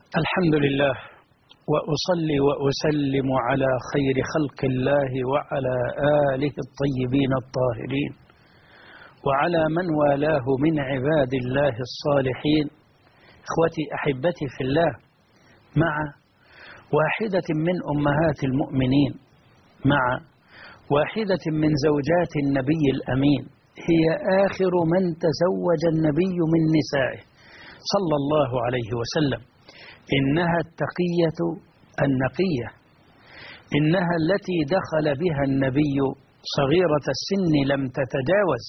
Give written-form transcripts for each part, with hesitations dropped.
الحمد لله، وأصلي وأسلم على خير خلق الله وعلى آله الطيبين الطاهرين وعلى من والاه من عباد الله الصالحين. إخوتي أحبتي في الله، مع واحدة من أمهات المؤمنين، مع واحدة من زوجات النبي الأمين، هي آخر من تزوج النبي من نسائه صلى الله عليه وسلم. إنها التقية النقية، إنها التي دخل بها النبي صغيرة السن لم تتجاوز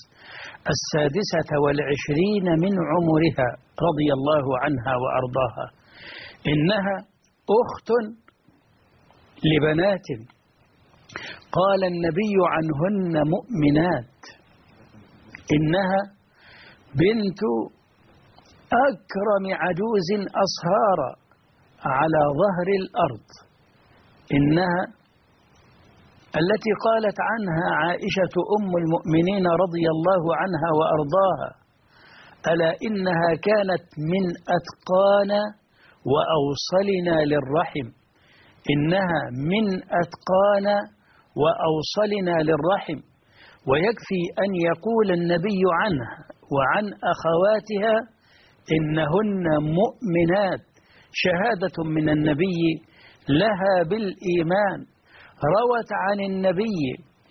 26 من عمرها رضي الله عنها وأرضاها. إنها أخت لبنات قال النبي عنهن مؤمنات. إنها بنت أكرم عجوز أصهارا على ظهر الأرض. إنها التي قالت عنها عائشة أم المؤمنين رضي الله عنها وأرضاها: ألا إنها كانت من أتقانا وأوصلنا للرحم. إنها من أتقانا وأوصلنا للرحم. ويكفي أن يقول النبي عنها وعن أخواتها إنهن مؤمنات، شهادة من النبي لها بالإيمان. روت عن النبي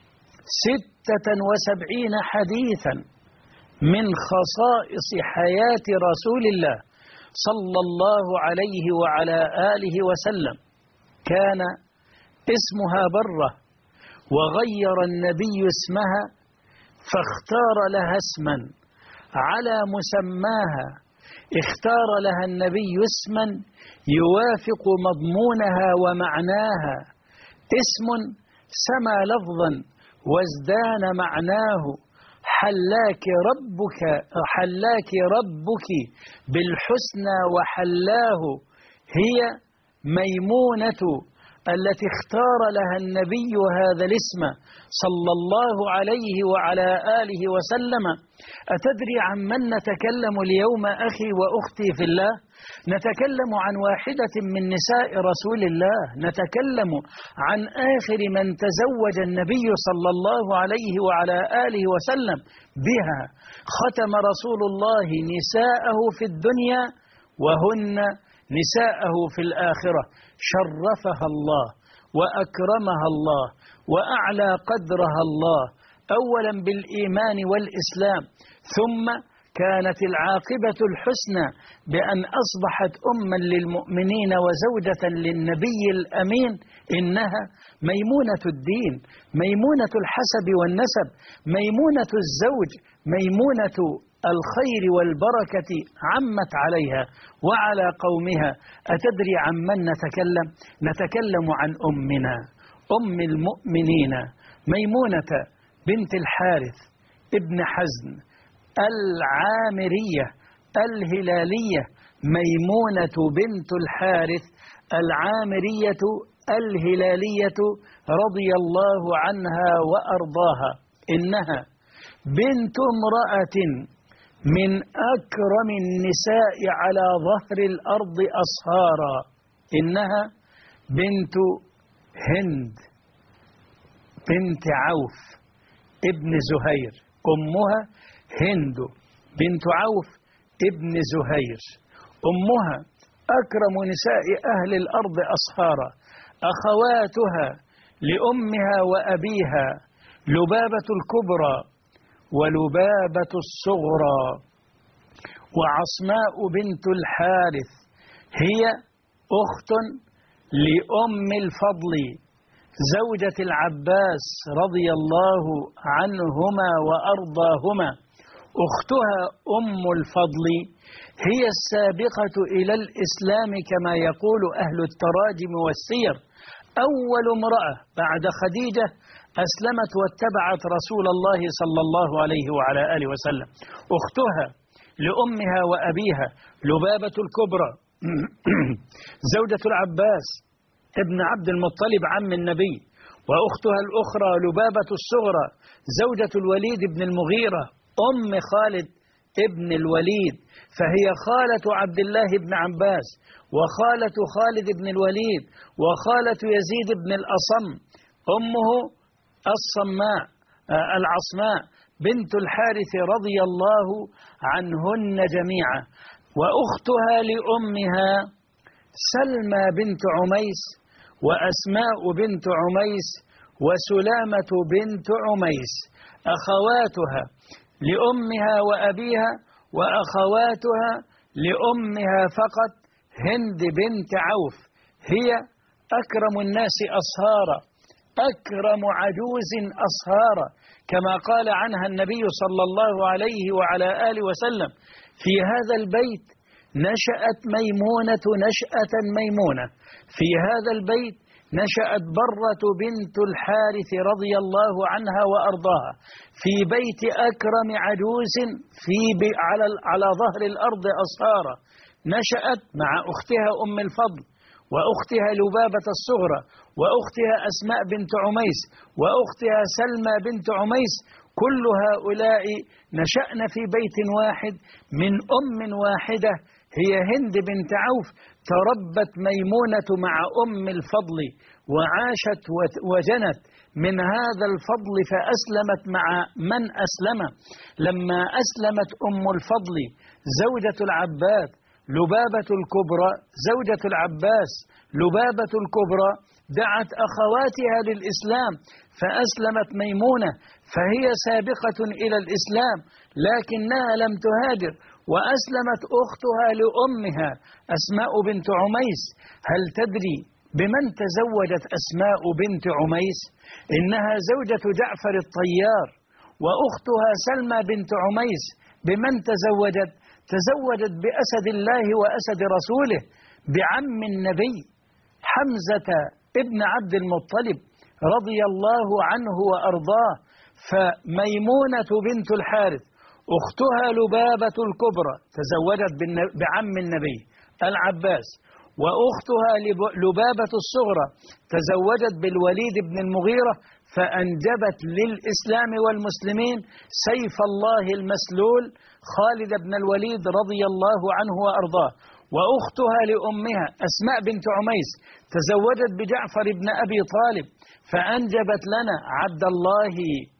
76 حديثا من خصائص حياة رسول الله صلى الله عليه وعلى آله وسلم. كان اسمها برة، وغير النبي اسمها فاختار لها اسما على مسماها. اختار لها النبي اسما يوافق مضمونها ومعناها، اسم سما لفظا وازدان معناه. حلاك ربك بالحسنى وحلاه. هي ميمونة التي اختار لها النبي هذا الاسم صلى الله عليه وعلى آله وسلم. أتدري عن من نتكلم اليوم أخي وأختي في الله؟ نتكلم عن واحدة من نساء رسول الله، نتكلم عن آخر من تزوج النبي صلى الله عليه وعلى آله وسلم. بها ختم رسول الله نساءه في الدنيا وهن نساءه في الآخرة. شرفها الله وأكرمها الله وأعلى قدرها الله، أولا بالإيمان والإسلام، ثم كانت العاقبة الحسنى بأن أصبحت أما للمؤمنين وزوجة للنبي الأمين. إنها ميمونة الدين، ميمونة الحسب والنسب، ميمونة الزوج، ميمونة الخير والبركة عمت عليها وعلى قومها. أتدري عن من نتكلم؟ نتكلم عن أمنا أم المؤمنين ميمونة بنت الحارث ابن حزن العامرية الهلالية. ميمونة بنت الحارث العامرية الهلالية رضي الله عنها وأرضاها. إنها بنت امرأة من أكرم النساء على ظهر الأرض أصهارا. إنها بنت هند بنت عوف ابن زهير. أمها هند بنت عوف ابن زهير. أمها أكرم نساء أهل الأرض أصهارا. أخواتها لأمها وأبيها لبابة الكبرى ولبابة الصغرى وعصماء بنت الحارث. هي أخت لأم الفضل زوجة العباس رضي الله عنهما وأرضاهما. أختها أم الفضل هي السابقة إلى الإسلام كما يقول أهل التراجم والسير. أول امرأة بعد خديجة أسلمت واتبعت رسول الله صلى الله عليه وعلى آله وسلم. أختها لأمها وأبيها لبابة الكبرى زوجة العباس ابن عبد المطلب عم النبي. وأختها الأخرى لبابة الصغرى زوجة الوليد بن المغيرة أم خالد ابن الوليد، فهي خالة عبد الله بن عباس وخالة خالد بن الوليد وخالة يزيد بن الأصم. أمه العصماء بنت الحارث رضي الله عنهن جميعا. وأختها لأمها سلمى بنت عميس وأسماء بنت عميس وسلامة بنت عميس. أخواتها لأمها وأبيها وأخواتها لأمها فقط هند بنت عوف، هي أكرم الناس أصهارا، أكرم عجوز أصهارا، كما قال عنها النبي صلى الله عليه وعلى آله وسلم: في هذا البيت نشأت ميمونة نشأة ميمونة، في هذا البيت نشأت برة بنت الحارث رضي الله عنها وأرضاها، في بيت أكرم عجوز على ظهر الأرض أصهارا. نشأت مع أختها أم الفضل وأختها لبابة الصغرى وأختها أسماء بنت عميس وأختها سلمى بنت عميس، كل هؤلاء نشأن في بيت واحد من أم واحدة هي هند بنت عوف. تربت ميمونة مع أم الفضل وعاشت وجنت من هذا الفضل، فأسلمت مع من أسلم. لما أسلمت أم الفضل زوجة العباس لبابة الكبرى، زوجة العباس لبابة الكبرى، دعت أخواتها للإسلام فأسلمت ميمونة، فهي سابقة إلى الإسلام لكنها لم تهاجر. وأسلمت أختها لأمها أسماء بنت عميس. هل تدري بمن تزوجت أسماء بنت عميس؟ إنها زوجة جعفر الطيار. وأختها سلمى بنت عميس بمن تزوجت؟ تزوجت بأسد الله وأسد رسوله، بعم النبي حمزة ابن عبد المطلب رضي الله عنه وأرضاه. فميمونة بنت الحارث أختها لبابة الكبرى تزوجت بعم النبي العباس، وأختها لبابة الصغرى تزوجت بالوليد بن المغيرة، فأنجبت للإسلام والمسلمين سيف الله المسلول خالد بن الوليد رضي الله عنه وأرضاه. وأختها لأمها أسماء بنت عميس تزوجت بجعفر بن أبي طالب، فأنجبت لنا عبد الله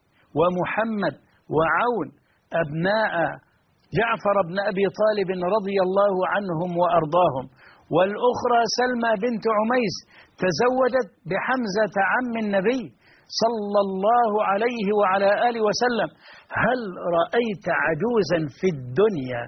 ومحمد وعون أبناء جعفر بن أبي طالب رضي الله عنهم وأرضاهم. والأخرى سلمى بنت عميس تزوجت بحمزة عم النبي صلى الله عليه وعلى آله وسلم. هل رأيت عجوزا في الدنيا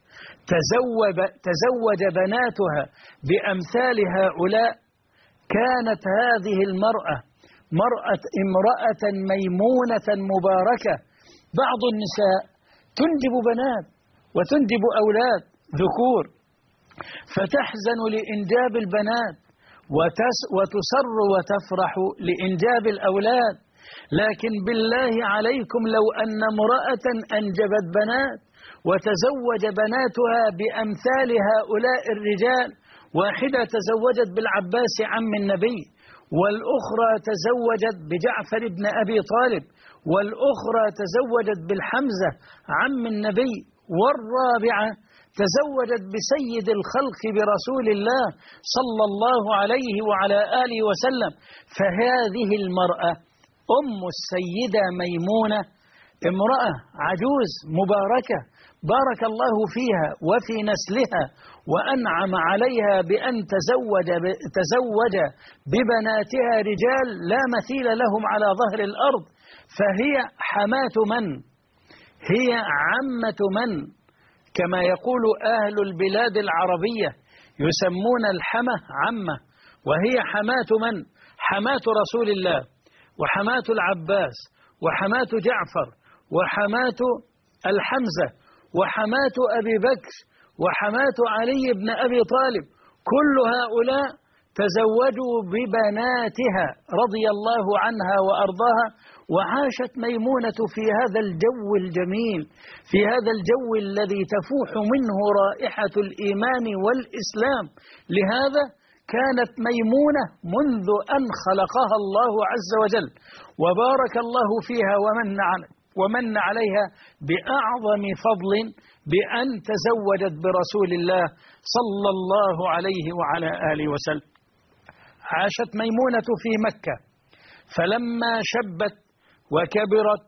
تزوج بناتها بأمثال هؤلاء؟ كانت هذه المرأة امرأة ميمونة مباركة. بعض النساء تنجب بنات وتنجب أولاد ذكور، فتحزن لإنجاب البنات وتسر وتفرح لإنجاب الأولاد. لكن بالله عليكم لو أن امرأة أنجبت بنات وتزوج بناتها بأمثال هؤلاء الرجال، واحدة تزوجت بالعباس عم النبي، والأخرى تزوجت بجعفر بن أبي طالب، والأخرى تزوجت بالحمزة عم النبي، والرابعة تزوجت بسيد الخلق برسول الله صلى الله عليه وعلى آله وسلم. فهذه المرأة أم السيدة ميمونة امرأة عجوز مباركة، بارك الله فيها وفي نسلها، وأنعم عليها بأن تزوج ببناتها رجال لا مثيل لهم على ظهر الأرض. فهي حماة من؟ هي عمة من؟ كما يقول أهل البلاد العربية يسمون الحمة عمة، وهي حماة من؟ حماة رسول الله، وحماة العباس، وحماة جعفر، وحماة الحمزة، وحماة أبي بكر، وحماة علي بن أبي طالب. كل هؤلاء تزوجوا ببناتها رضي الله عنها وأرضاها. وعاشت ميمونة في هذا الجو الجميل، في هذا الجو الذي تفوح منه رائحة الإيمان والإسلام. لهذا كانت ميمونة منذ أن خلقها الله عز وجل وبارك الله فيها ومن ومن عليها بأعظم فضل بأن تزوجت برسول الله صلى الله عليه وعلى آله وسلم. عاشت ميمونة في مكة، فلما شبت وكبرت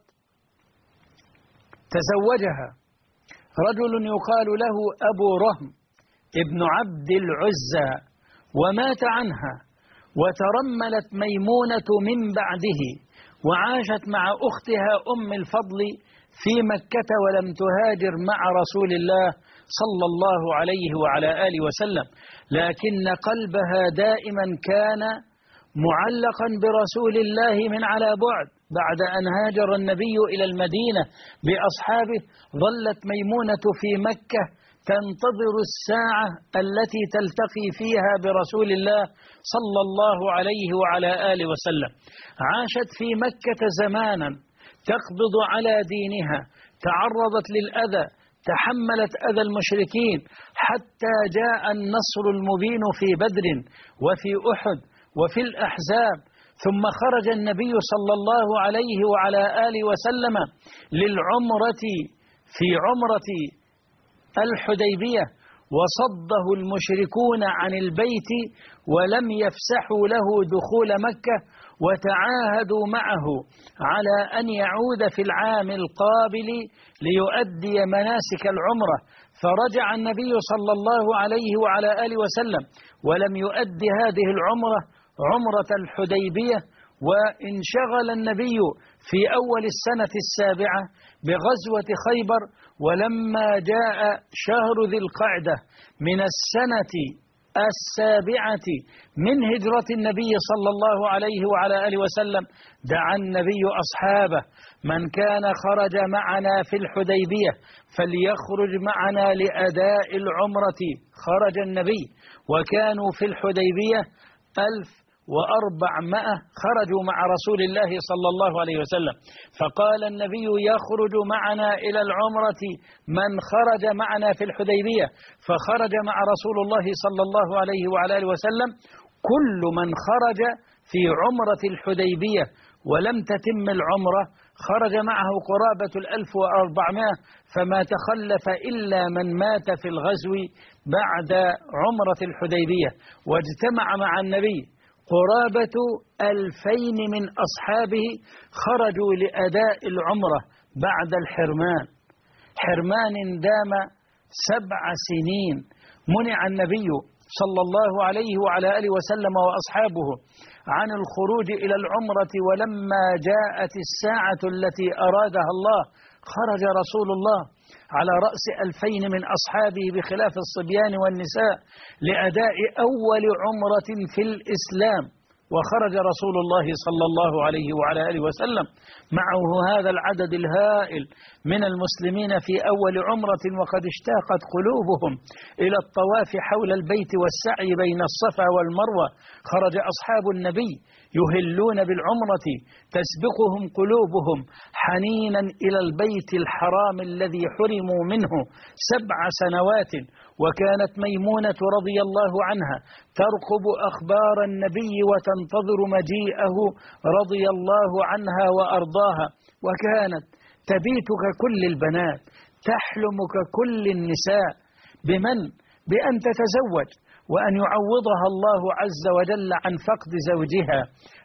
تزوجها رجل يقال له أبو رهم ابن عبد العزى، ومات عنها، وترملت ميمونة من بعده، وعاشت مع أختها أم الفضل في مكة، ولم تهاجر مع رسول الله صلى الله عليه وعلى آله وسلم، لكن قلبها دائما كان معلقا برسول الله من على بعد. بعد أن هاجر النبي إلى المدينة بأصحابه، ظلت ميمونة في مكة تنتظر الساعة التي تلتقي فيها برسول الله صلى الله عليه وعلى آله وسلم. عاشت في مكة زمانا تقبض على دينها، تعرضت للأذى، تحملت أذى المشركين، حتى جاء النصر المبين في بدر وفي أحد وفي الأحزاب. ثم خرج النبي صلى الله عليه وعلى آله وسلم للعمرة في عمرة الحديبية، وصده المشركون عن البيت ولم يفسحوا له دخول مكة، وتعاهدوا معه على أن يعود في العام القابل ليؤدي مناسك العمرة. فرجع النبي صلى الله عليه وعلى آله وسلم ولم يؤدي هذه العمرة، عمرة الحديبية، وانشغل النبي في أول السنة السابعة بغزوة خيبر. ولما جاء شهر ذي القعدة من السنة السابعة من هجرة النبي صلى الله عليه وعلى آله وسلم، دعا النبي أصحابه: من كان خرج معنا في الحديبية فليخرج معنا لأداء العمرة. خرج النبي وكانوا في الحديبية 1400 خرجوا مع رسول الله صلى الله عليه وسلم، فقال النبي: يخرج معنا إلى العمرة من خرج معنا في الحديبية. فخرج مع رسول الله صلى الله عليه وعلى آله وسلم كل من خرج في عمرة الحديبية ولم تتم العمرة، خرج معه قرابة 1400، فما تخلف إلا من مات في الغزو بعد عمرة الحديبية. واجتمع مع النبي قرابة 2000 من أصحابه خرجوا لأداء العمرة بعد الحرمان، حرمان دام 7 سنين. منع النبي صلى الله عليه وعلى آله وسلم وأصحابه عن الخروج إلى العمرة، ولما جاءت الساعة التي أرادها الله خرج رسول الله على رأس 2000 من أصحابه بخلاف الصبيان والنساء لأداء أول عمرة في الإسلام. وخرج رسول الله صلى الله عليه وعلى آله وسلم معه هذا العدد الهائل من المسلمين في أول عمرة، وقد اشتاقت قلوبهم إلى الطواف حول البيت والسعي بين الصفا والمروة. خرج أصحاب النبي يهلون بالعمرة، تسبقهم قلوبهم حنينا إلى البيت الحرام الذي حرموا منه 7 سنوات. وكانت ميمونة رضي الله عنها ترقب أخبار النبي وتنتظر مجيئه رضي الله عنها وأرضاها، وكانت تبيت ككل البنات، تحلم ككل النساء بأن تتزوج وأن يعوضها الله عز وجل عن فقد زوجها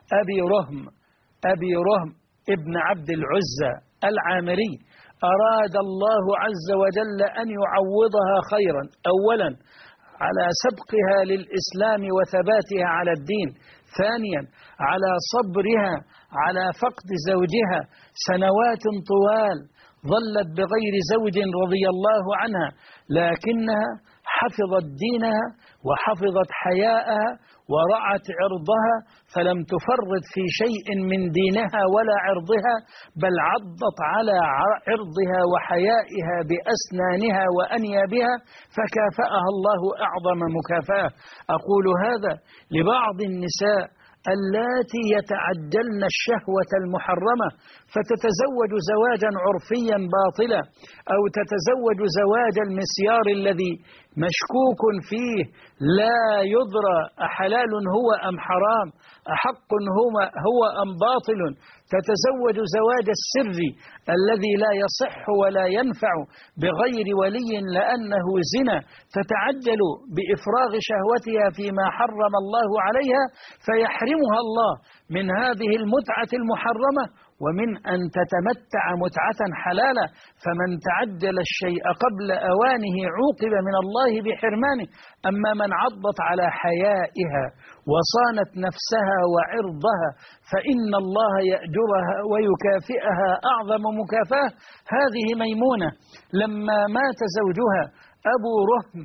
أبي رهم ابن عبد العزى العامري. أراد الله عز وجل أن يعوضها خيرا، أولا على سبقها للإسلام وثباتها على الدين، ثانيا على صبرها على فقد زوجها سنوات طوال ظلت بغير زوج رضي الله عنها، لكنها حفظت دينها وحفظت حياءها ورعت عرضها، فلم تفرط في شيء من دينها ولا عرضها، بل عضت على عرضها وحيائها بأسنانها وأنيابها، فكافأها الله أعظم مكافأة. أقول هذا لبعض النساء اللاتي يتعجلن الشهوة المحرمة فتتزوج زواجا عرفيا باطلا، أو تتزوج زواج المسيار الذي مشكوك فيه لا يدرى أحلال هو أم حرام، أحق هو أم باطل، تتزوج زواج السر الذي لا يصح ولا ينفع بغير ولي لأنه زنا، تتعجل بإفراغ شهوتها فيما حرم الله عليها فيحرمها الله من هذه المتعة المحرمة ومن أن تتمتع متعة حلالة. فمن تعجل الشيء قبل أوانه عوقب من الله بحرمانه. أما من عضت على حيائها وصانت نفسها وعرضها فإن الله يأجرها ويكافئها أعظم مكافأة. هذه ميمونة لما مات زوجها أبو رهم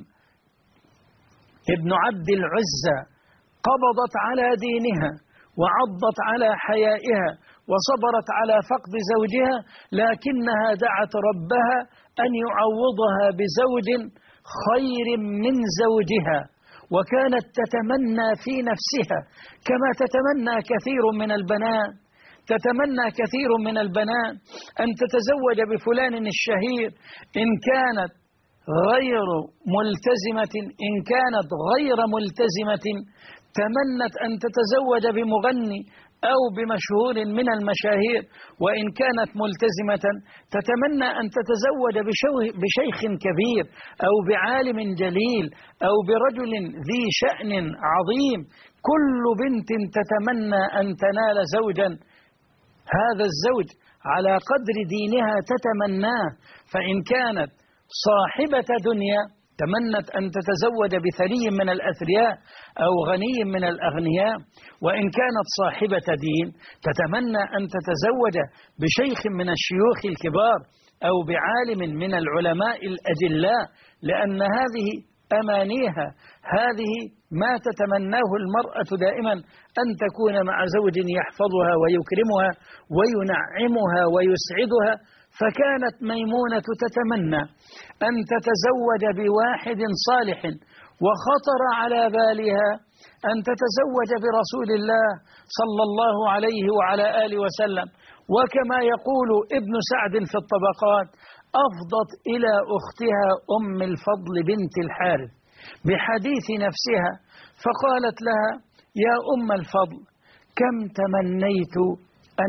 ابن عبد العزى قبضت على دينها وعضت على حيائها وصبرت على فقد زوجها، لكنها دعت ربها أن يعوضها بزوج خير من زوجها، وكانت تتمنى في نفسها كما تتمنى كثير من البنات، تتمنى كثير من البنات أن تتزوج بفلان الشهير إن كانت غير ملتزمة، إن كانت غير ملتزمة تمنت أن تتزوج بمغني أو بمشهور من المشاهير، وإن كانت ملتزمة تتمنى أن تتزوج بشيخ كبير أو بعالم جليل أو برجل ذي شأن عظيم. كل بنت تتمنى أن تنال زوجا هذا الزوج على قدر دينها تتمناه، فإن كانت صاحبة دنيا تمنت أن تتزوج بثري من الأثرياء أو غني من الأغنياء، وإن كانت صاحبة دين تتمنى أن تتزوج بشيخ من الشيوخ الكبار أو بعالم من العلماء الأجلاء، لأن هذه أمانيها، هذه ما تتمناه المرأة دائما أن تكون مع زوج يحفظها ويكرمها وينعمها ويسعدها. فكانت ميمونة تتمنى أن تتزوج بواحد صالح، وخطر على بالها أن تتزوج برسول الله صلى الله عليه وعلى آله وسلم. وكما يقول ابن سعد في الطبقات أفضت إلى أختها أم الفضل بنت الحارث بحديث نفسها فقالت لها: يا أم الفضل، كم تمنيت أن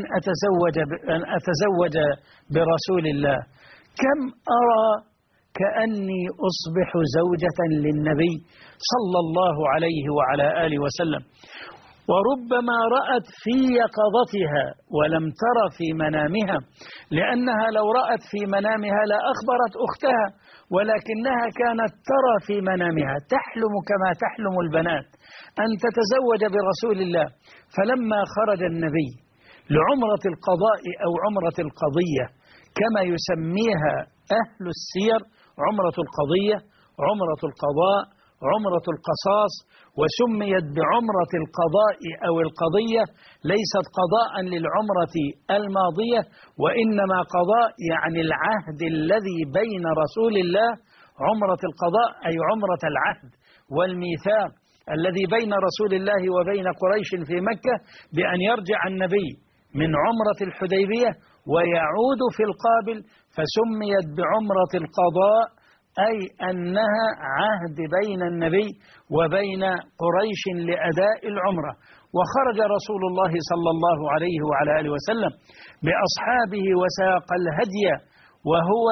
أتزوج برسول الله، كم أرى كأني أصبح زوجة للنبي صلى الله عليه وعلى آله وسلم. وربما رأت في يقظتها ولم تر في منامها، لأنها لو رأت في منامها لأخبرت أختها، ولكنها كانت ترى في منامها تحلم كما تحلم البنات أن تتزوج برسول الله. فلما خرج النبي لعمرة القضاء أو عمرة القضية كما يسميها أهل السير، عمرة القضية، عمرة القضاء، عمرة القصاص، وسميت بعمرة القضاء أو القضية ليست قضاء للعمرة الماضية، وإنما قضاء يعني العهد الذي بين رسول الله. عمرة القضاء أي عمرة العهد والميثاق الذي بين رسول الله وبين قريش في مكة بأن يرجع النبي من عمرة الحديبية ويعود في القابل، فسميت بعمرة القضاء أي أنها عهد بين النبي وبين قريش لأداء العمرة. وخرج رسول الله صلى الله عليه وعلى آله وسلم بأصحابه وساق الهدي وهو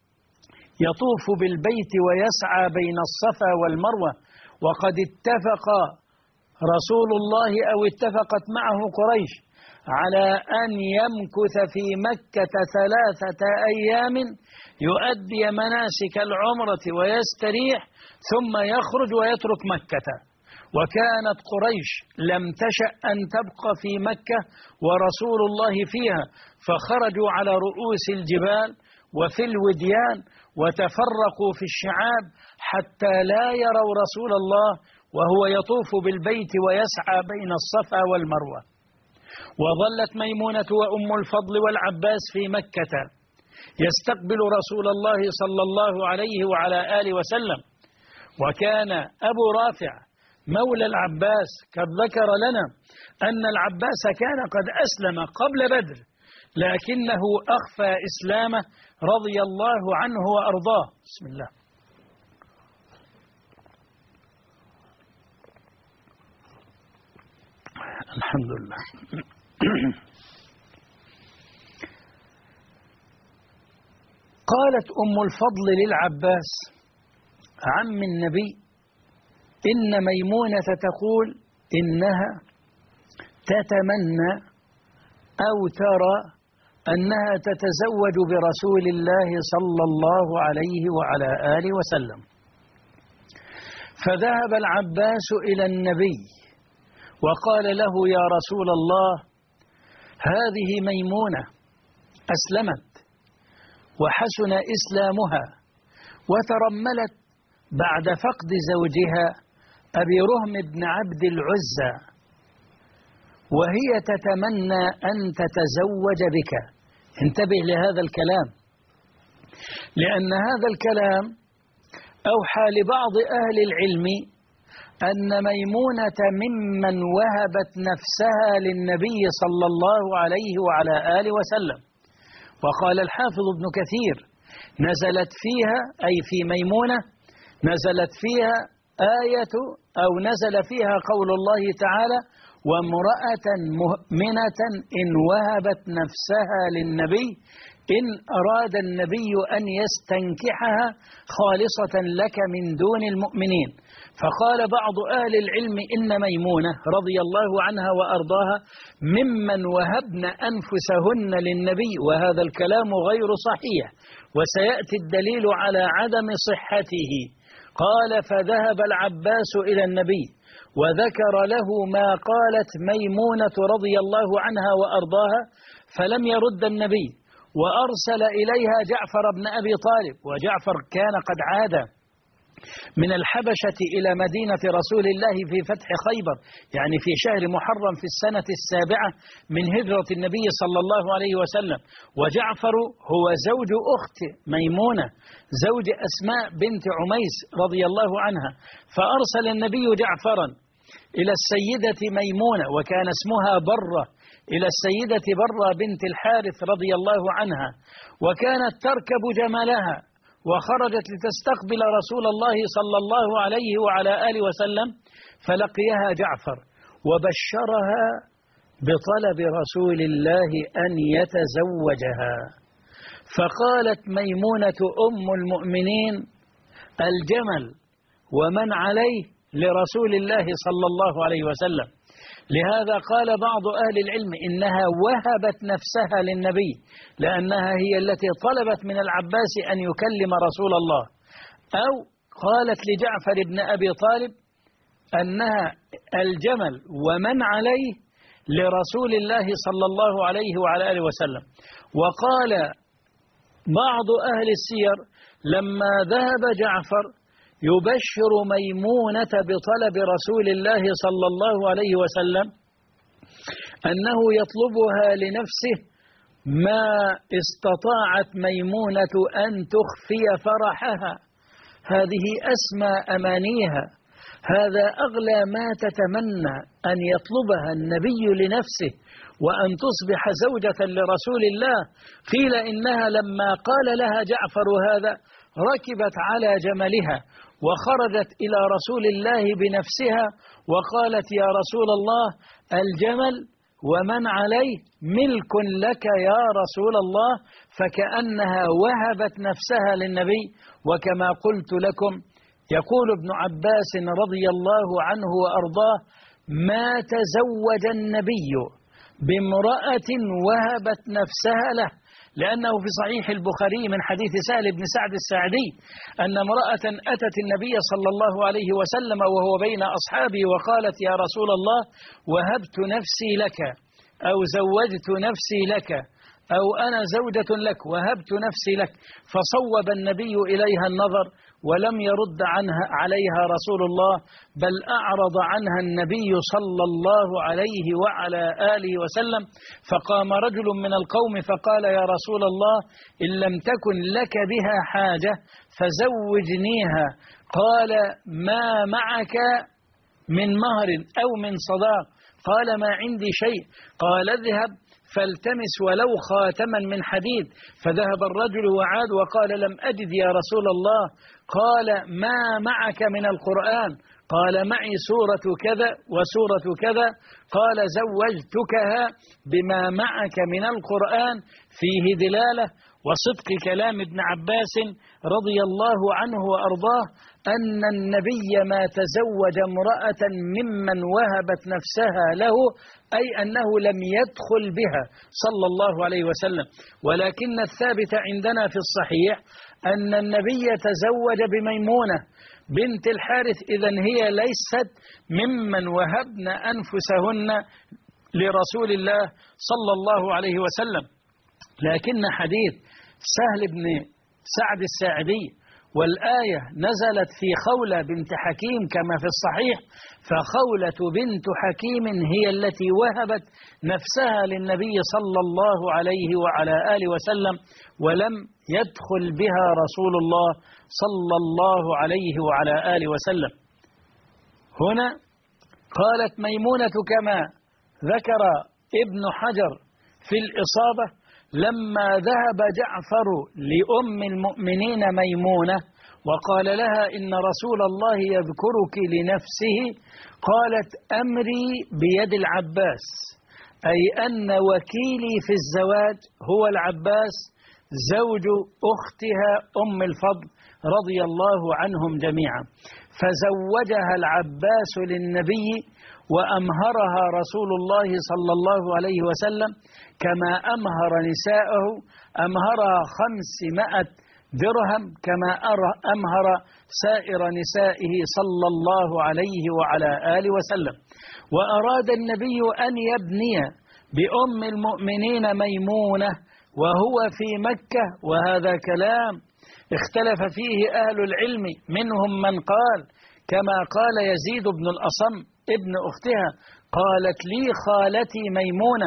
يطوف بالبيت ويسعى بين الصفا والمروة، وقد اتفق رسول الله أو اتفقت معه قريش على أن يمكث في مكة 3 أيام يؤدي مناسك العمرة ويستريح ثم يخرج ويترك مكة. وكانت قريش لم تشأ أن تبقى في مكة ورسول الله فيها، فخرجوا على رؤوس الجبال وفي الوديان وتفرقوا في الشعاب حتى لا يروا رسول الله وهو يطوف بالبيت ويسعى بين الصفا والمروة. وظلت ميمونة وأم الفضل والعباس في مكة يستقبل رسول الله صلى الله عليه وعلى آله وسلم. وكان أبو رافع مولى العباس قد ذكر لنا أن العباس كان قد أسلم قبل بدر، لكنه أخفى إسلامه رضي الله عنه وأرضاه. بسم الله. الحمد لله. قالت أم الفضل للعباس عم النبي: إن ميمونة تقول إنها تتمنى أو ترى أنها تتزوج برسول الله صلى الله عليه وعلى آله وسلم. فذهب العباس إلى النبي وقال له: يا رسول الله، هذه ميمونة أسلمت وحسن إسلامها وترملت بعد فقد زوجها أبي رهم بن عبد العزى، وهي تتمنى أن تتزوج بك. انتبه لهذا الكلام، لأن هذا الكلام أوحى لبعض أهل العلم أن ميمونة ممن وهبت نفسها للنبي صلى الله عليه وعلى آله وسلم. وقال الحافظ ابن كثير: نزلت فيها، أي في ميمونة، نزلت فيها آية أو نزل فيها قول الله تعالى: وامرأة مؤمنة إن وهبت نفسها للنبي إن أراد النبي أن يستنكحها خالصة لك من دون المؤمنين. فقال بعض أهل العلم إن ميمونة رضي الله عنها وأرضاها ممن وهبن أنفسهن للنبي، وهذا الكلام غير صحيح وسيأتي الدليل على عدم صحته. قال: فذهب العباس إلى النبي وذكر له ما قالت ميمونة رضي الله عنها وأرضاها، فلم يرد النبي، وأرسل إليها جعفر بن أبي طالب، وجعفر كان قد عاد من الحبشة إلى مدينة رسول الله في فتح خيبر، يعني في شهر محرم في السنة 7 من هجرة النبي صلى الله عليه وسلم. وجعفر هو زوج أخت ميمونة، زوج أسماء بنت عميس رضي الله عنها. فأرسل النبي جعفرا إلى السيدة ميمونة، وكان اسمها برة، إلى السيدة برة بنت الحارث رضي الله عنها، وكانت تركب جملها وخرجت لتستقبل رسول الله صلى الله عليه وعلى آله وسلم، فلقيها جعفر وبشرها بطلب رسول الله أن يتزوجها. فقالت ميمونة أم المؤمنين: الجمل ومن عليه لرسول الله صلى الله عليه وسلم. لهذا قال بعض أهل العلم إنها وهبت نفسها للنبي، لأنها هي التي طلبت من العباس أن يكلم رسول الله، أو قالت لجعفر بن أبي طالب أنها الجمل ومن عليه لرسول الله صلى الله عليه وعلى آله وسلم. وقال بعض أهل السير لما ذهب جعفر يبشر ميمونة بطلب رسول الله صلى الله عليه وسلم أنه يطلبها لنفسه، ما استطاعت ميمونة أن تخفي فرحها. هذه أسمى أمانيها، هذا أغلى ما تتمنى أن يطلبها النبي لنفسه وأن تصبح زوجة لرسول الله. قيل إنها لما قال لها جعفر هذا ركبت على جملها وخرجت إلى رسول الله بنفسها وقالت: يا رسول الله، الجمل ومن عليه ملك لك يا رسول الله. فكأنها وهبت نفسها للنبي. وكما قلت لكم يقول ابن عباس رضي الله عنه وأرضاه: ما تزوج النبي بامرأة وهبت نفسها له، لأنه في صحيح البخاري من حديث سهل بن سعد الساعدي أن امرأة أتت النبي صلى الله عليه وسلم وهو بين أصحابه وقالت: يا رسول الله، وهبت نفسي لك، أو زوجت نفسي لك، أو أنا زوجة لك وهبت نفسي لك. فصوب النبي إليها النظر ولم يرد عليها رسول الله، بل أعرض عنها النبي صلى الله عليه وعلى آله وسلم. فقام رجل من القوم فقال: يا رسول الله، إن لم تكن لك بها حاجة فزوجنيها. قال: ما معك من مهر أو من صداق؟ قال ما عندي شيء. قال اذهب فالتمس ولو خاتما من حديد. فذهب الرجل وعاد وقال لم أجد يا رسول الله. قال ما معك من القرآن؟ قال معي سورة كذا وسورة كذا. قال زوجتكها بما معك من القرآن. فيه دلالة وصدق كلام ابن عباس رضي الله عنه وأرضاه أن النبي ما تزوج امرأة ممن وهبت نفسها له، أي أنه لم يدخل بها صلى الله عليه وسلم. ولكن الثابت عندنا في الصحيح أن النبي تزوج بميمونة بنت الحارث، إذن هي ليست ممن وهبن أنفسهن لرسول الله صلى الله عليه وسلم. لكن حديث سهل بن سعد الساعدي والآية نزلت في خولة بنت حكيم كما في الصحيح، فخولة بنت حكيم هي التي وهبت نفسها للنبي صلى الله عليه وعلى آله وسلم، ولم يدخل بها رسول الله صلى الله عليه وعلى آله وسلم. هنا قالت ميمونة كما ذكر ابن حجر في الإصابة لما ذهب جعفر لأم المؤمنين ميمونة وقال لها إن رسول الله يذكرك لنفسه، قالت أمري بيد العباس، أي أن وكيلي في الزواج هو العباس زوج أختها أم الفضل رضي الله عنهم جميعا. فزوجها العباس للنبي وأمهرها رسول الله صلى الله عليه وسلم كما أمهر نساءه، أمهرها 500 درهم كما أمهر سائر نسائه صلى الله عليه وعلى آله وسلم. وأراد النبي أن يبني بأم المؤمنين ميمونة وهو في مكة، وهذا كلام اختلف فيه أهل العلم، منهم من قال كما قال يزيد بن الأصم ابن أختها، قالت لي خالتي ميمونة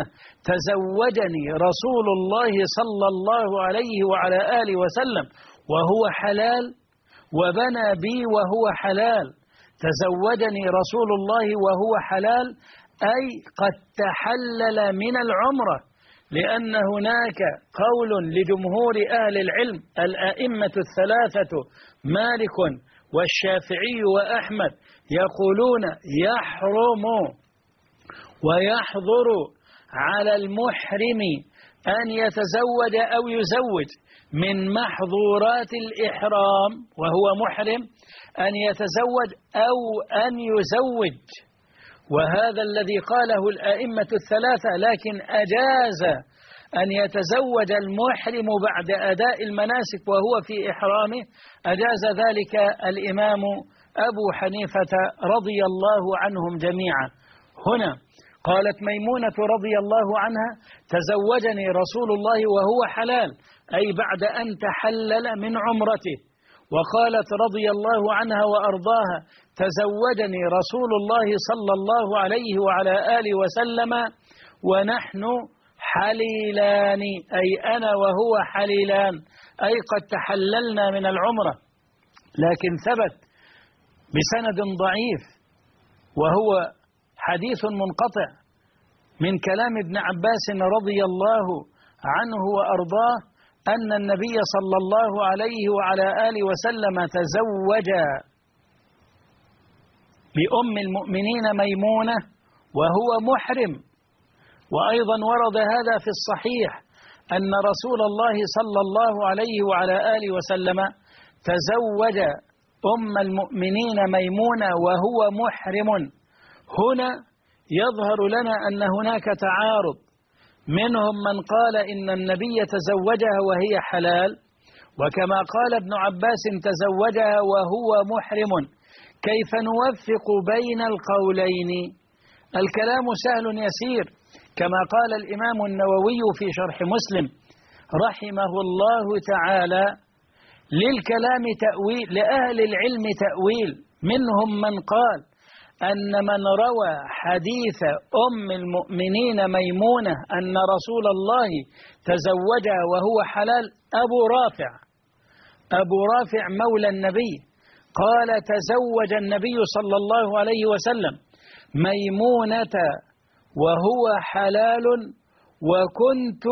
تزوجني رسول الله صلى الله عليه وعلى آله وسلم وهو حلال وبنى بي وهو حلال، تزوجني رسول الله وهو حلال، أي قد تحلل من العمرة، لأن هناك قول لجمهور أهل العلم الأئمة الثلاثة مالك والشافعي وأحمد يقولون يحرم ويحظر على المحرم أن يتزوج أو يزوج من محظورات الإحرام وهو محرم أن يتزوج أو أن يزوج، وهذا الذي قاله الأئمة الثلاثة، لكن أجاز أن يتزوج المحرم بعد أداء المناسك وهو في إحرامه، أجاز ذلك الإمام أبو حنيفة رضي الله عنهم جميعا. هنا قالت ميمونة رضي الله عنها تزوجني رسول الله وهو حلال، أي بعد أن تحلل من عمرته. وقالت رضي الله عنها وأرضاها تزوجني رسول الله صلى الله عليه وعلى آله وسلم ونحن حليلان، أي أنا وهو حليلان، أي قد تحللنا من العمرة. لكن ثبت بسند ضعيف وهو حديث منقطع من كلام ابن عباس رضي الله عنه وأرضاه أن النبي صلى الله عليه وعلى آله وسلم تزوج بأم المؤمنين ميمونة وهو محرم. وأيضا ورد هذا في الصحيح أن رسول الله صلى الله عليه وعلى آله وسلم تزوج أم المؤمنين ميمونة وهو محرم. هنا يظهر لنا أن هناك تعارض، منهم من قال إن النبي تزوجها وهي حلال، وكما قال ابن عباس تزوجها وهو محرم. كيف نوفق بين القولين؟ الكلام سهل يسير، كما قال الإمام النووي في شرح مسلم رحمه الله تعالى: للكلام تأويل، لأهل العلم تأويل، منهم من قال أن من روى حديث أم المؤمنين ميمونة أن رسول الله تزوجها وهو حلال أبو رافع مولى النبي، قال تزوج النبي صلى الله عليه وسلم ميمونة وهو حلال وكنت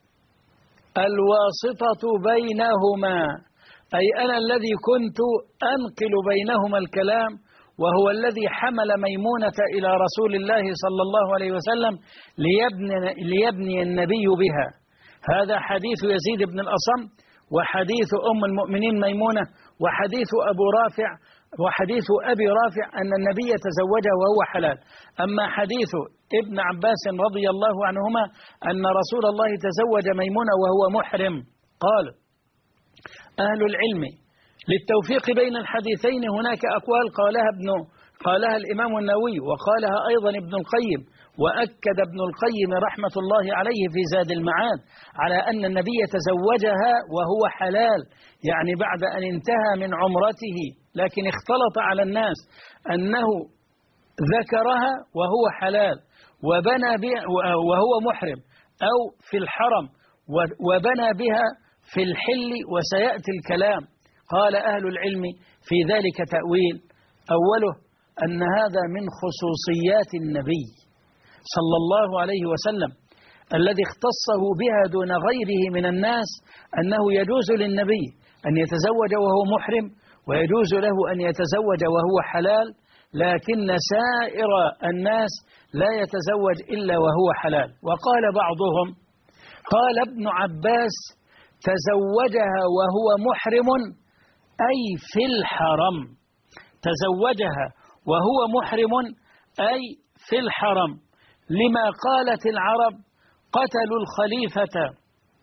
الواسطة بينهما، أي أنا الذي كنت أنقل بينهما الكلام، وهو الذي حمل ميمونة إلى رسول الله صلى الله عليه وسلم ليبني النبي بها. هذا حديث يزيد بن الأصم، وحديث أم المؤمنين ميمونة، وحديث وحديث أبي رافع أن النبي تزوجه وهو حلال. أما حديث ابن عباس رضي الله عنهما أن رسول الله تزوج ميمونة وهو محرم. قال أهل العلم للتوفيق بين الحديثين هناك أقوال قالها الإمام النووي، وقالها أيضا ابن القيم، وأكد ابن القيم رحمة الله عليه في زاد المعاد على أن النبي تزوجها وهو حلال، يعني بعد أن انتهى من عمرته، لكن اختلط على الناس أنه ذكرها وهو حلال وبنى بها وهو محرم، أو في الحرم وبنى بها في الحل، وسيأتي الكلام. قال أهل العلم في ذلك تأويل، أوله أن هذا من خصوصيات النبي صلى الله عليه وسلم الذي اختصه بها دون غيره من الناس، أنه يجوز للنبي أن يتزوج وهو محرم، ويجوز له أن يتزوج وهو حلال، لكن سائر الناس لا يتزوج إلا وهو حلال. وقال بعضهم، قال ابن عباس تزوجها وهو محرم أي في الحرم، تزوجها وهو محرم أي في الحرم، لما قالت العرب قتلوا الخليفة،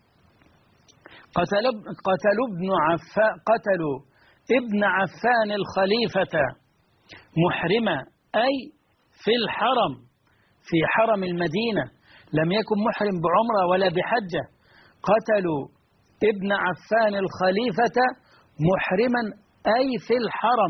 قتلوا ابن عفان الخليفة محرمة، أي في الحرم، في حرم المدينة، لم يكن محرم بعمرة ولا بحجة. قتلوا ابن عفان الخليفة محرما أي في الحرم،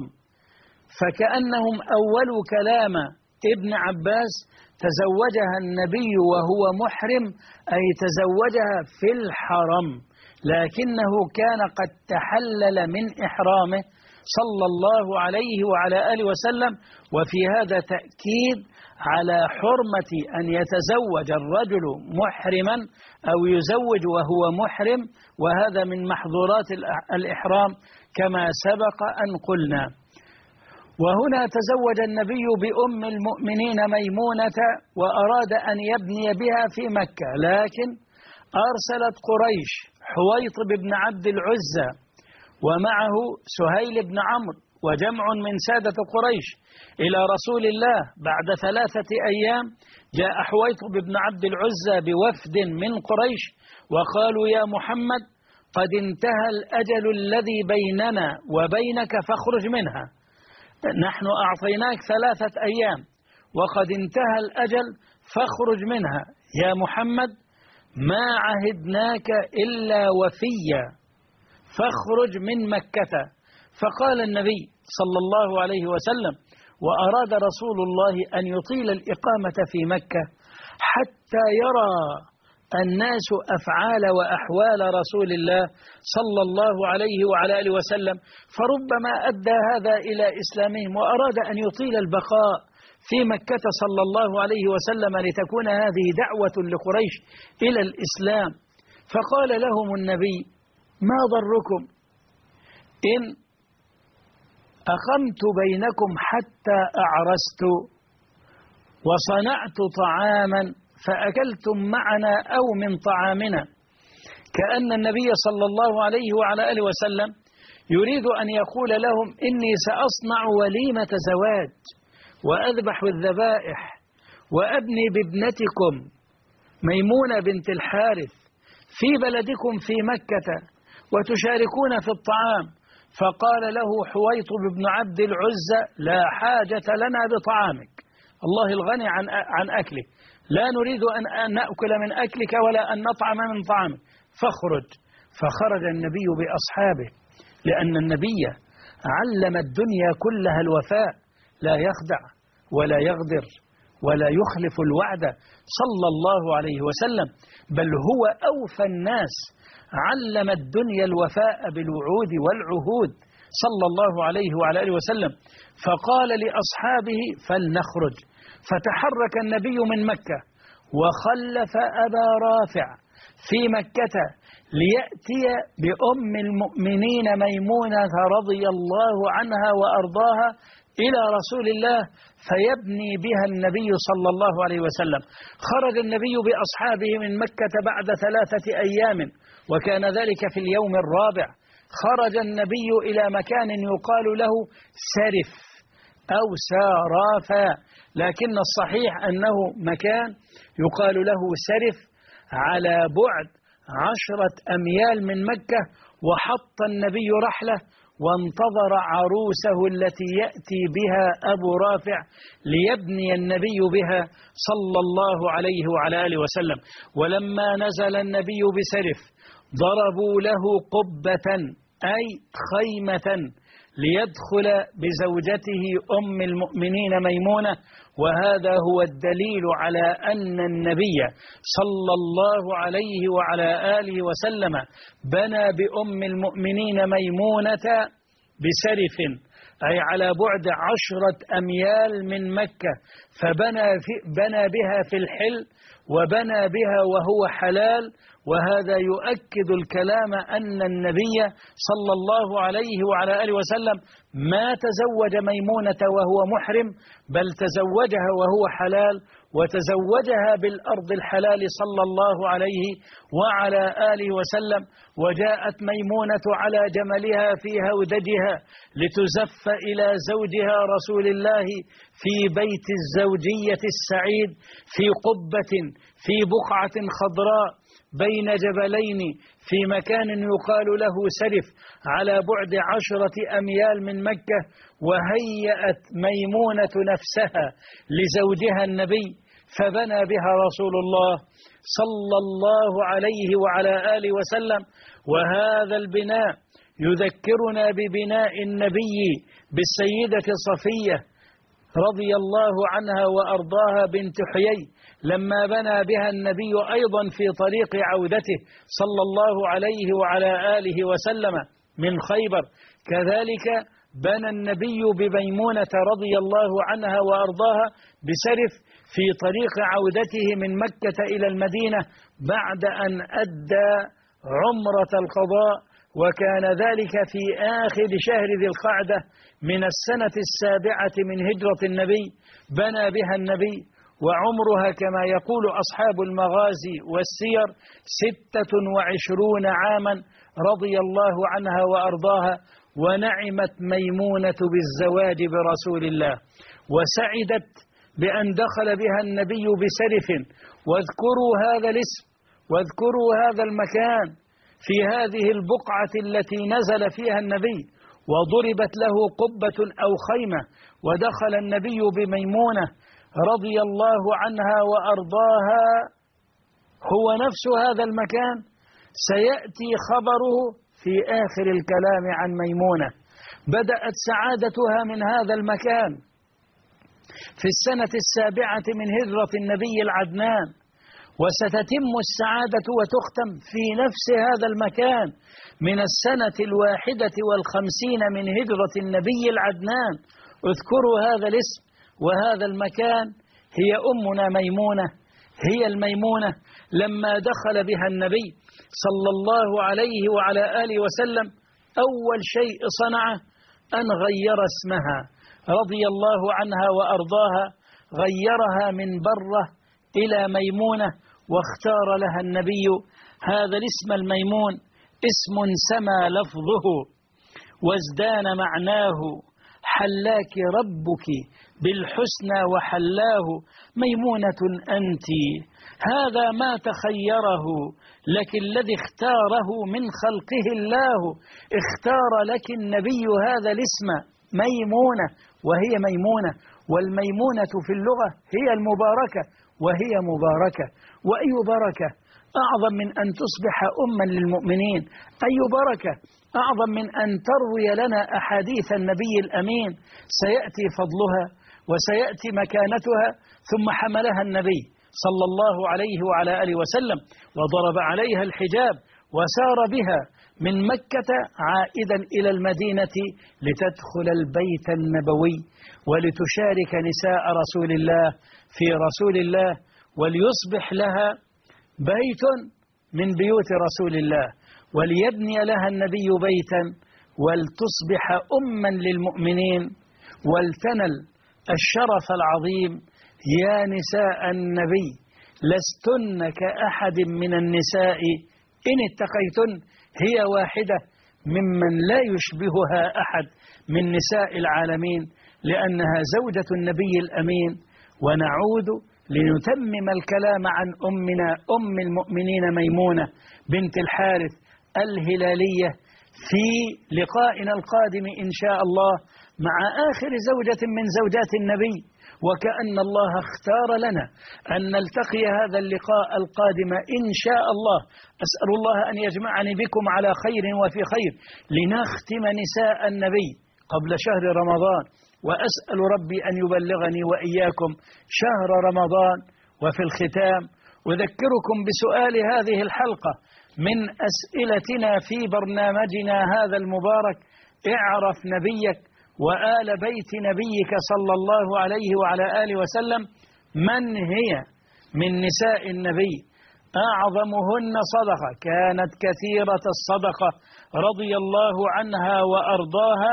فكأنهم أولوا كلام ابن عباس تزوجها النبي وهو محرم، أي تزوجها في الحرم، لكنه كان قد تحلل من إحرامه صلى الله عليه وعلى آله وسلم. وفي هذا تأكيد على حرمة أن يتزوج الرجل محرما أو يزوج وهو محرم، وهذا من محظورات الإحرام كما سبق أن قلنا. وهنا تزوج النبي بأم المؤمنين ميمونة وأراد أن يبني بها في مكة، لكن أرسلت قريش حويطب بن عبد العزى ومعه سهيل بن عمرو وجمع من سادة قريش إلى رسول الله. بعد 3 أيام جاء حويطب بن عبد العزى بوفد من قريش وقالوا يا محمد قد انتهى الأجل الذي بيننا وبينك فاخرج منها، نحن أعطيناك 3 أيام وقد انتهى الأجل فاخرج منها يا محمد، ما عهدناك إلا وفيا فاخرج من مكة. فقال النبي صلى الله عليه وسلم وأراد رسول الله أن يطيل الإقامة في مكة حتى يرى الناس أفعال وأحوال رسول الله صلى الله عليه وعلى آله وسلم، فربما أدى هذا إلى إسلامهم، وأراد أن يطيل البقاء في مكة صلى الله عليه وسلم لتكون هذه دعوة لقريش إلى الإسلام. فقال لهم النبي ما ضركم إن أقمت بينكم حتى أعرست وصنعت طعاما فأكلتم معنا أو من طعامنا، كأن النبي صلى الله عليه وعلى آله وسلم يريد أن يقول لهم إني سأصنع وليمة زواج وأذبح الذبائح وأبني بابنتكم ميمونة بنت الحارث في بلدكم في مكة وتشاركون في الطعام. فقال له حويطب بن عبد العزى لا حاجة لنا بطعامك، الله الغني عن أكله، لا نريد أن نأكل من أكلك ولا أن نطعم من طعامك، فاخرج. فخرج النبي بأصحابه، لأن النبي علم الدنيا كلها الوفاء، لا يخدع ولا يغدر ولا يخلف الوعد صلى الله عليه وسلم، بل هو أوفى الناس، علم الدنيا الوفاء بالوعود والعهود صلى الله عليه وعلى آله وسلم، فقال لأصحابه فلنخرج. فتحرك النبي من مكة وخلف أبا رافع في مكة ليأتي بأم المؤمنين ميمونة رضي الله عنها وأرضاها إلى رسول الله فيبني بها النبي صلى الله عليه وسلم. خرج النبي بأصحابه من مكة بعد 3 أيام، وكان ذلك في اليوم الرابع. خرج النبي إلى مكان يقال له سرف أو سارافا، لكن الصحيح أنه مكان يقال له سرف على بعد 10 أميال من مكة. وحط النبي رحله وانتظر عروسه التي يأتي بها أبو رافع ليبني النبي بها صلى الله عليه وعلى آله وسلم. ولما نزل النبي بسرف ضربوا له قبة أي خيمة ليدخل بزوجته أم المؤمنين ميمونة. وهذا هو الدليل على أن النبي صلى الله عليه وعلى آله وسلم بنى بأم المؤمنين ميمونة بسرف، أي على بعد 10 أميال من مكة، فبنى بها في الحل وبنى بها وهو حلال. وهذا يؤكد الكلام أن النبي صلى الله عليه وعلى آله وسلم ما تزوج ميمونة وهو محرم، بل تزوجها وهو حلال، وتزوجها بالأرض الحلال صلى الله عليه وعلى آله وسلم. وجاءت ميمونة على جملها في هودجها لتزف إلى زوجها رسول الله في بيت الزوجية السعيد في قبة في بقعة خضراء بين جبلين في مكان يقال له سرف على بعد 10 أميال من مكة. وهيأت ميمونة نفسها لزوجها النبي فبنى بها رسول الله صلى الله عليه وعلى آله وسلم. وهذا البناء يذكرنا ببناء النبي بالسيدة صفية رضي الله عنها وأرضاها بنت حيي لما بنى بها النبي أيضا في طريق عودته صلى الله عليه وعلى آله وسلم من خيبر. كذلك بنى النبي بميمونة رضي الله عنها وأرضاها بسرف في طريق عودته من مكة إلى المدينة بعد أن أدى عمرة القضاء، وكان ذلك في آخر شهر ذي القعدة من السنة 7 من هجرة النبي. بنى بها النبي وعمرها كما يقول أصحاب المغازي والسير 26 عاما رضي الله عنها وأرضاها. ونعمت ميمونة بالزواج برسول الله، وسعدت بأن دخل بها النبي بسرف. واذكروا هذا الاسم واذكروا هذا المكان في هذه البقعة التي نزل فيها النبي وضربت له قبة أو خيمة، ودخل النبي بميمونة رضي الله عنها وأرضاها. هو نفس هذا المكان سيأتي خبره في آخر الكلام عن ميمونة. بدأت سعادتها من هذا المكان في السنة 7 من هجرة النبي العدنان، وستتم السعادة وتختم في نفس هذا المكان من السنة 51 من هجرة النبي العدنان. اذكروا هذا الاسم وهذا المكان. هي أمنا ميمونة، هي الميمونة لما دخل بها النبي صلى الله عليه وعلى آله وسلم أول شيء صنعه أن غير اسمها رضي الله عنها وأرضاها، غيرها من برة إلى ميمونة، واختار لها النبي هذا الاسم الميمون، اسم سما لفظه وازدان معناه، حلاك ربك بالحسنى وحلاه، ميمونة أنت هذا ما تخيره لك الذي اختاره من خلقه الله. اختار لك النبي هذا الاسم ميمونة، وهي ميمونة، والميمونة في اللغة هي المباركة، وهي مباركة. وأي بركة أعظم من أن تصبح أما للمؤمنين؟ أي بركة أعظم من أن تروي لنا أحاديث النبي الأمين؟ سيأتي فضلها وسيأتي مكانتها. ثم حملها النبي صلى الله عليه وعلى آله وسلم وضرب عليها الحجاب وسار بها من مكة عائدا إلى المدينة لتدخل البيت النبوي ولتشارك نساء رسول الله في رسول الله، وليصبح لها بيت من بيوت رسول الله، وليبني لها النبي بيتا ولتصبح أما للمؤمنين ولتنل الشرف العظيم. يا نساء النبي لستن كأحد من النساء إن اتقيتن، هي واحدة ممن لا يشبهها أحد من نساء العالمين، لأنها زوجة النبي الأمين. ونعود لنتمم الكلام عن أمنا أم المؤمنين ميمونة بنت الحارث الهلالية في لقائنا القادم إن شاء الله مع آخر زوجة من زوجات النبي. وكأن الله اختار لنا أن نلتقي هذا اللقاء القادم إن شاء الله. أسأل الله أن يجمعني بكم على خير وفي خير لنختم نساء النبي قبل شهر رمضان، وأسأل ربي أن يبلغني وإياكم شهر رمضان. وفي الختام أذكركم بسؤال هذه الحلقة من أسئلتنا في برنامجنا هذا المبارك: اعرف نبيك وآل بيت نبيك صلى الله عليه وعلى آله وسلم. من هي من نساء النبي أعظمهن صدقة؟ كانت كثيرة الصدقة رضي الله عنها وأرضاها،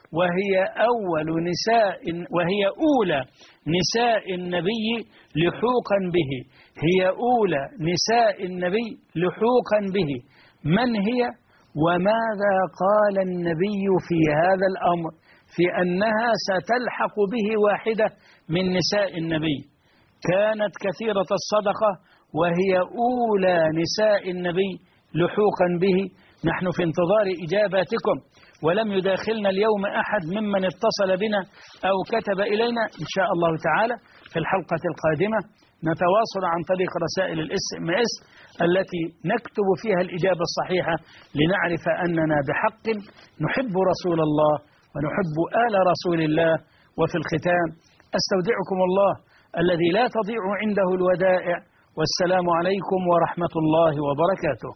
وهي أولى نساء النبي لحوقا به. هي أولى نساء النبي لحوقا به. من هي وماذا قال النبي في هذا الأمر، في أنها ستلحق به واحدة من نساء النبي؟ كانت كثيرة الصدقة وهي أولى نساء النبي لحوقا به. نحن في انتظار إجاباتكم، ولم يداخلنا اليوم أحد ممن اتصل بنا أو كتب إلينا. إن شاء الله تعالى في الحلقة القادمة نتواصل عن طريق رسائل الSMS التي نكتب فيها الإجابة الصحيحة، لنعرف أننا بحق نحب رسول الله ونحب آل رسول الله. وفي الختام أستودعكم الله الذي لا تضيع عنده الودائع، والسلام عليكم ورحمة الله وبركاته.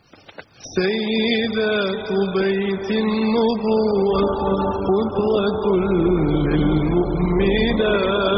سيدات بيت النبوة قدوة للمؤمنات.